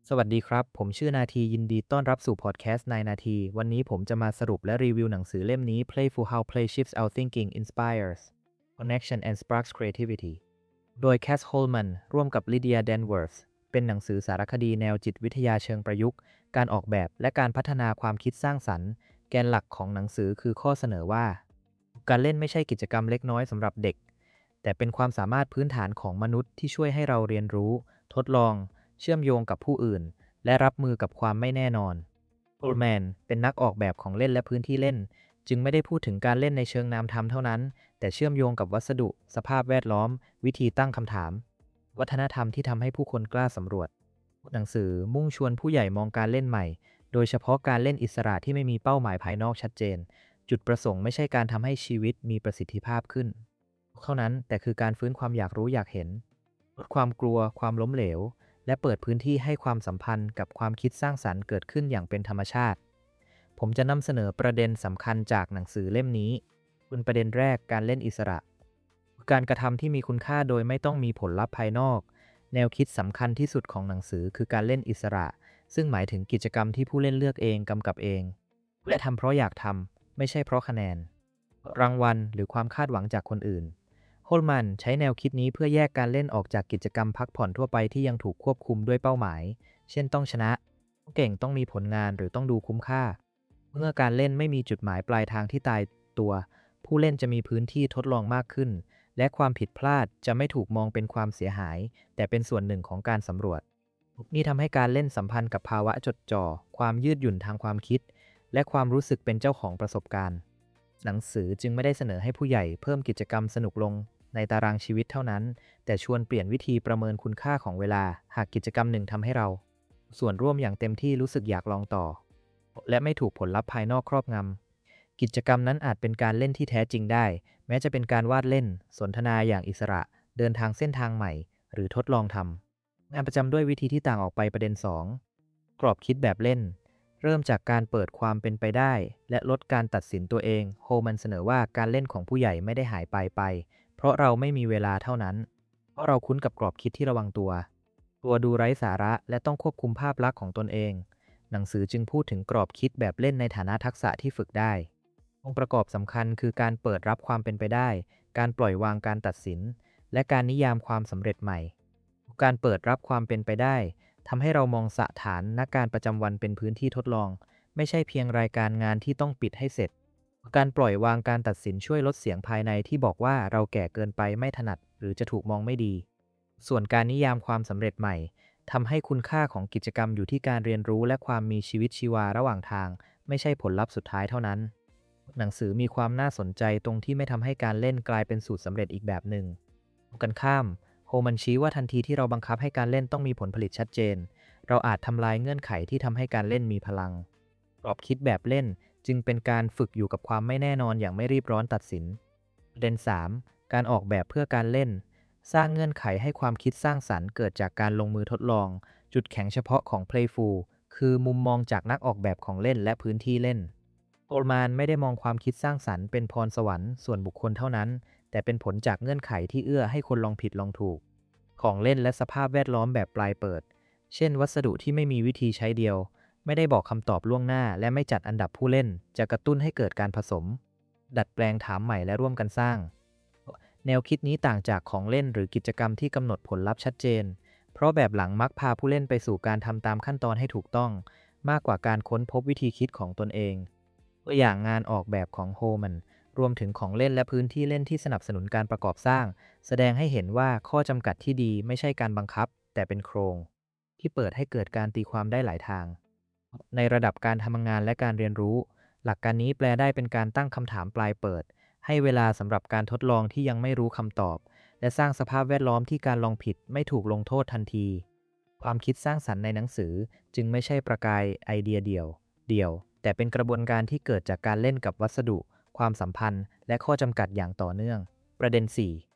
สวัสดีครับผมชื่อนาทียินดีต้อนรับสู่พอดแคสต์นายนาทีวันนี้ผมจะมาสรุปและรีวิวหนังสือเล่มนี้ Playful How Play Shifts Our Thinking Inspires Connection and Sparks Creativity โดย Cass Holman ร่วมกับ Lydia Danworth เป็นหนังสือสารคดีแนวจิตวิทยาเชิงประยุกต์การออกแบบและการพัฒนาความคิดสร้างสรรค์แกนหลักของหนังสือคือข้อเสนอว่าการเล่นไม่ใช่กิจกรรมเล็กน้อยสำหรับเด็กแต่เป็นความสามารถพื้นฐานของมนุษย์ที่ช่วยให้เราเรียนรู้ทดลองเชื่อมโยงกับผู้อื่นและรับมือกับความไม่แน่นอนโอลแมนเป็นนักออกแบบของเล่นและพื้นที่เล่นจึงไม่ได้พูดถึงการเล่นในเชิงนามธรรมเท่านั้นแต่เชื่อมโยงกับวัสดุสภาพแวดล้อมวิธีตั้งคำถามวัฒนธรรมที่ทำให้ผู้คนกล้าสำรวจหนังสือมุ่งชวนผู้ใหญ่มองการเล่นใหม่โดยเฉพาะการเล่นอิสระที่ไม่มีเป้าหมายภายนอกชัดเจนจุดประสงค์ไม่ใช่การทำให้ชีวิตมีประสิทธิภาพขึ้นเท่านั้นแต่คือการฟื้นความอยากรู้อยากเห็นลดความกลัวความล้มเหลวและเปิดพื้นที่ให้ความสัมพันธ์กับความคิดสร้างสรรค์เกิดขึ้นอย่างเป็นธรรมชาติผมจะนำเสนอประเด็นสำคัญจากหนังสือเล่มนี้เป็นประเด็นแรกการเล่นอิสระการกระทำที่มีคุณค่าโดยไม่ต้องมีผลลัพธ์ภายนอกแนวคิดสำคัญที่สุดของหนังสือคือการเล่นอิสระซึ่งหมายถึงกิจกรรมที่ผู้เล่นเลือกเองกำกับเองและทำเพราะอยากทำไม่ใช่เพราะคะแนนรางวัลหรือความคาดหวังจากคนอื่นโฮลมันใช้แนวคิดนี้เพื่อแยกการเล่นออกจากกิจกรรมพักผ่อนทั่วไปที่ยังถูกควบคุมด้วยเป้าหมายเช่นต้องชนะต้องเก่งต้องมีผลงานหรือต้องดูคุ้มค่าเมื่อการเล่นไม่มีจุดหมายปลายทางที่ตายตัวผู้เล่นจะมีพื้นที่ทดลองมากขึ้นและความผิดพลาดจะไม่ถูกมองเป็นความเสียหายแต่เป็นส่วนหนึ่งของการสำรวจนี่ทำให้การเล่นสัมพันธ์กับภาวะจดจ่อความยืดหยุ่นทางความคิดและความรู้สึกเป็นเจ้าของประสบการณ์หนังสือจึงไม่ได้เสนอให้ผู้ใหญ่เพิ่มกิจกรรมสนุกลงในตารางชีวิตเท่านั้นแต่ชวนเปลี่ยนวิธีประเมินคุณค่าของเวลาหากกิจกรรมหนึ่งทำให้เราส่วนร่วมอย่างเต็มที่รู้สึกอยากลองต่อและไม่ถูกผลลัพธ์ภายนอกครอบงำกิจกรรมนั้นอาจเป็นการเล่นที่แท้จริงได้แม้จะเป็นการวาดเล่นสนทนาอย่างอิสระเดินทางเส้นทางใหม่หรือทดลองทำงานประจำด้วยวิธีที่ต่างออกไปประเด็น2กรอบคิดแบบเล่นเริ่มจากการเปิดความเป็นไปได้และลดการตัดสินตัวเองโฮมันเสนอว่าการเล่นของผู้ใหญ่ไม่ได้หายไปเพราะเราไม่มีเวลาเท่านั้นเพราะเราคุ้นกับกรอบคิดที่ระวังตัวดูไร้สาระและต้องควบคุมภาพลักษณ์ของตนเองหนังสือจึงพูดถึงกรอบคิดแบบเล่นในฐานะทักษะที่ฝึกได้องค์ประกอบสำคัญคือการเปิดรับความเป็นไปได้การปล่อยวางการตัดสินและการนิยามความสำเร็จใหม่การเปิดรับความเป็นไปได้ทำให้เรามองสถานการณ์ประจำวันเป็นพื้นที่ทดลองไม่ใช่เพียงรายการงานที่ต้องปิดให้เสร็จการปล่อยวางการตัดสินช่วยลดเสียงภายในที่บอกว่าเราแก่เกินไปไม่ถนัดหรือจะถูกมองไม่ดีส่วนการนิยามความสำเร็จใหม่ทำให้คุณค่าของกิจกรรมอยู่ที่การเรียนรู้และความมีชีวิตชีวาระหว่างทางไม่ใช่ผลลัพธ์สุดท้ายเท่านั้นหนังสือมีความน่าสนใจตรงที่ไม่ทำให้การเล่นกลายเป็นสูตรสำเร็จอีกแบบหนึ่งตรงกันข้ามโฮมันชี้ว่าทันทีที่เราบังคับให้การเล่นต้องมีผลผลิตชัดเจนเราอาจทำลายเงื่อนไขที่ทำให้การเล่นมีพลังกรอบคิดแบบเล่นจึงเป็นการฝึกอยู่กับความไม่แน่นอนอย่างไม่รีบร้อนตัดสินประเด็น3การออกแบบเพื่อการเล่นสร้างเงื่อนไขให้ความคิดสร้างสรรค์เกิดจากการลงมือทดลองจุดแข็งเฉพาะของ Playful คือมุมมองจากนักออกแบบของเล่นและพื้นที่เล่นโอลแมนไม่ได้มองความคิดสร้างสรรค์เป็นพรสวรรค์ส่วนบุคคลเท่านั้นแต่เป็นผลจากเงื่อนไขที่เอื้อให้คนลองผิดลองถูกของเล่นและสภาพแวดล้อมแบบปลายเปิดเช่นวัสดุที่ไม่มีวิธีใช้เดียวไม่ได้บอกคำตอบล่วงหน้าและไม่จัดอันดับผู้เล่นจะกระตุ้นให้เกิดการผสมดัดแปลงถามใหม่และร่วมกันสร้างแนวคิดนี้ต่างจากของเล่นหรือกิจกรรมที่กำหนดผลลัพธ์ชัดเจนเพราะแบบหลังมักพาผู้เล่นไปสู่การทำตามขั้นตอนให้ถูกต้องมากกว่าการค้นพบวิธีคิดของตนเองตัวอย่างงานออกแบบของโฮมันรวมถึงของเล่นและพื้นที่เล่นที่สนับสนุนการประกอบสร้างแสดงให้เห็นว่าข้อจำกัดที่ดีไม่ใช่การบังคับแต่เป็นโครงที่เปิดให้เกิดการตีความได้หลายทางในระดับการทำงานและการเรียนรู้หลักการนี้แปลได้เป็นการตั้งคำถามปลายเปิดให้เวลาสำหรับการทดลองที่ยังไม่รู้คำตอบและสร้างสภาพแวดล้อมที่การลองผิดไม่ถูกลงโทษทันทีความคิดสร้างสรรค์ในหนังสือจึงไม่ใช่ประกายไอเดียเดียวแต่เป็นกระบวนการที่เกิดจากการเล่นกับวัสดุความสัมพันธ์และข้อจำกัดอย่างต่อเนื่องประเด็น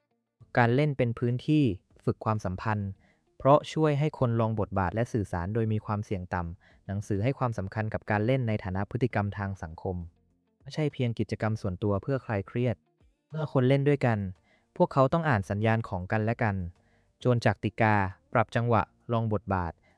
4การเล่นเป็นพื้นที่ฝึกความสัมพันธ์เพราะช่วยให้คนลองบทบาทและสื่อสารโดยมีความเสี่ยงต่ำหนังสือให้ความสำคัญกับการเล่นในฐานะพฤติกรรมทางสังคมไม่ใช่เพียงกิจกรรมส่วนตัวเพื่อคลายเครียดเมื่อคนเล่นด้วยกันพวกเขาต้องอ่านสัญญาณของกันและกันโจรจากติกาปรับจังหวะลองบทบาท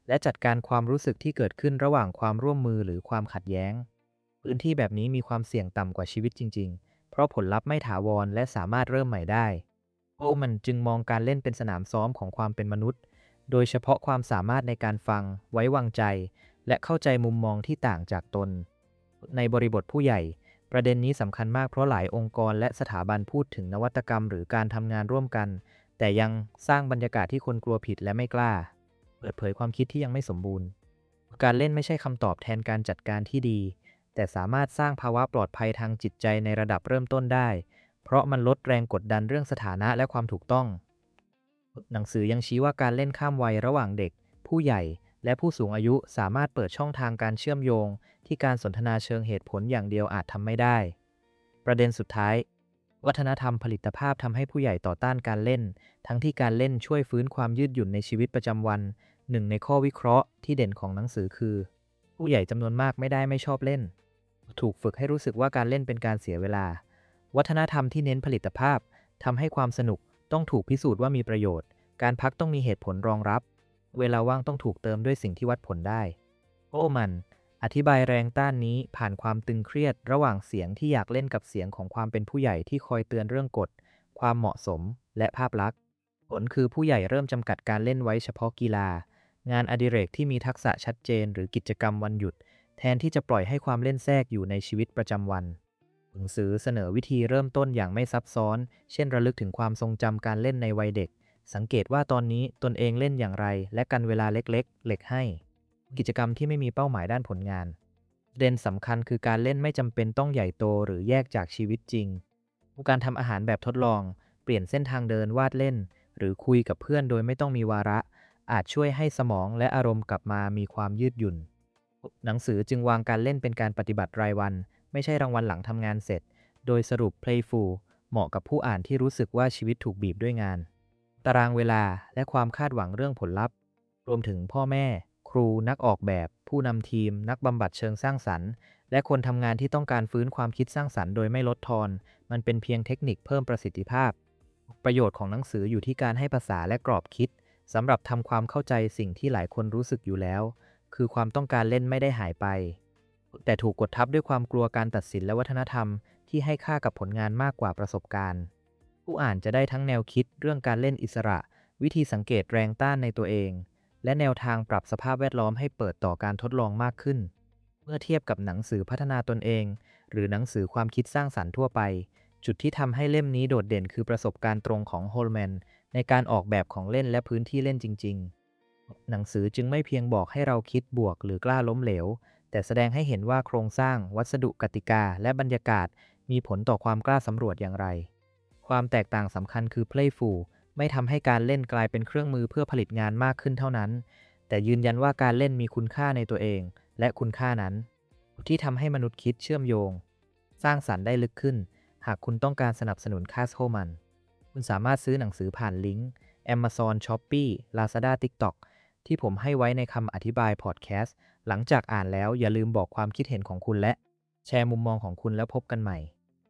และจัดการความรู้สึกที่เกิดขึ้นระหว่างความร่วมมือหรือความขัดแย้งพื้นที่แบบนี้มีความเสี่ยงต่ำกว่าชีวิตจริงๆเพราะผลลัพธ์ไม่ถาวรและสามารถเริ่มใหม่ได้มันจึงมองการเล่นเป็นสนามซ้อมของความเป็นมนุษย์โดยเฉพาะความสามารถในการฟังไว้วางใจและเข้าใจมุมมองที่ต่างจากตนในบริบทผู้ใหญ่ประเด็นนี้สำคัญมากเพราะหลายองค์กรและสถาบันพูดถึงนวัตกรรมหรือการทำงานร่วมกันแต่ยังสร้างบรรยากาศที่คนกลัวผิดและไม่กล้าเปิดเผยความคิดที่ยังไม่สมบูรณ์การเล่นไม่ใช่คำตอบแทนการจัดการที่ดีแต่สามารถสร้างภาวะปลอดภัยทางจิตใจในระดับเริ่มต้นได้เพราะมันลดแรงกดดันเรื่องสถานะและความถูกต้องหนังสือยังชี้ว่าการเล่นข้ามวัยระหว่างเด็กผู้ใหญ่และผู้สูงอายุสามารถเปิดช่องทางการเชื่อมโยงที่การสนทนาเชิงเหตุผลอย่างเดียวอาจทำไม่ได้ประเด็นสุดท้ายวัฒนธรรมผลิตภาพทำให้ผู้ใหญ่ต่อต้านการเล่นทั้งที่การเล่นช่วยฟื้นความยืดหยุ่นในชีวิตประจำวันหนึ่งในข้อวิเคราะห์ที่เด่นของหนังสือคือผู้ใหญ่จำนวนมากไม่ชอบเล่นถูกฝึกให้รู้สึกว่าการเล่นเป็นการเสียเวลาวัฒนธรรมที่เน้นผลิตภาพทำให้ความสนุกต้องถูกพิสูจน์ว่ามีประโยชน์การพักต้องมีเหตุผลรองรับเวลาว่างต้องถูกเติมด้วยสิ่งที่วัดผลได้มันอธิบายแรงต้านนี้ผ่านความตึงเครียดระหว่างเสียงที่อยากเล่นกับเสียงของความเป็นผู้ใหญ่ที่คอยเตือนเรื่องกฎความเหมาะสมและภาพลักษณ์ผลคือผู้ใหญ่เริ่มจำกัดการเล่นไว้เฉพาะกีฬางานอดิเรกที่มีทักษะชัดเจนหรือกิจกรรมวันหยุดแทนที่จะปล่อยให้ความเล่นแทรกอยู่ในชีวิตประจำวันหนังสือเสนอวิธีเริ่มต้นอย่างไม่ซับซ้อนเช่นระลึกถึงความทรงจำการเล่นในวัยเด็กสังเกตว่าตอนนี้ตนเองเล่นอย่างไรและกันเวลาเล็กๆเหล็กให้กิจกรรมที่ไม่มีเป้าหมายด้านผลงานประเด็นสำคัญคือการเล่นไม่จำเป็นต้องใหญ่โตหรือแยกจากชีวิตจริงการทำอาหารแบบทดลองเปลี่ยนเส้นทางเดินวาดเล่นหรือคุยกับเพื่อนโดยไม่ต้องมีวาระอาจช่วยให้สมองและอารมณ์กลับมามีความยืดหยุ่นหนังสือจึงวางการเล่นเป็นการปฏิบัติรายวันไม่ใช่รางวัลหลังทำงานเสร็จโดยสรุป Playful เหมาะกับผู้อ่านที่รู้สึกว่าชีวิตถูกบีบด้วยงานตารางเวลาและความคาดหวังเรื่องผลลัพธ์รวมถึงพ่อแม่ครูนักออกแบบผู้นำทีมนักบำบัดเชิงสร้างสรรค์และคนทำงานที่ต้องการฟื้นความคิดสร้างสรรค์โดยไม่ลดทอนมันเป็นเพียงเทคนิคเพิ่มประสิทธิภาพประโยชน์ของหนังสืออยู่ที่การให้ภาษาและกรอบคิดสำหรับทำความเข้าใจสิ่งที่หลายคนรู้สึกอยู่แล้วคือความต้องการเล่นไม่ได้หายไปแต่ถูกกดทับด้วยความกลัวการตัดสินและวัฒนธรรมที่ให้ค่ากับผลงานมากกว่าประสบการณ์ผู้อ่านจะได้ทั้งแนวคิดเรื่องการเล่นอิสระวิธีสังเกตแรงต้านในตัวเองและแนวทางปรับสภาพแวดล้อมให้เปิดต่อการทดลองมากขึ้นเมื่อเทียบกับหนังสือพัฒนาตนเองหรือหนังสือความคิดสร้างสรรค์ทั่วไปจุดที่ทำให้เล่มนี้โดดเด่นคือประสบการณ์ตรงของโฮลแมนในการออกแบบของเล่นและพื้นที่เล่นจริงๆหนังสือจึงไม่เพียงบอกให้เราคิดบวกหรือกล้าล้มเหลวแต่แสดงให้เห็นว่าโครงสร้างวัสดุกติกาและบรรยากาศมีผลต่อความกล้าสำรวจอย่างไรความแตกต่างสำคัญคือ Playful ไม่ทำให้การเล่นกลายเป็นเครื่องมือเพื่อผลิตงานมากขึ้นเท่านั้นแต่ยืนยันว่าการเล่นมีคุณค่าในตัวเองและคุณค่านั้นที่ทำให้มนุษย์คิดเชื่อมโยงสร้างสรรค์ได้ลึกขึ้นหากคุณต้องการสนับสนุนคาสโฮมันคุณสามารถซื้อหนังสือผ่านลิงก์ Amazon Shopee Lazada TikTok ที่ผมให้ไว้ในคำอธิบายพอดแคสต์หลังจากอ่านแล้วอย่าลืมบอกความคิดเห็นของคุณและแชร์มุมมองของคุณแล้วพบกันใหม่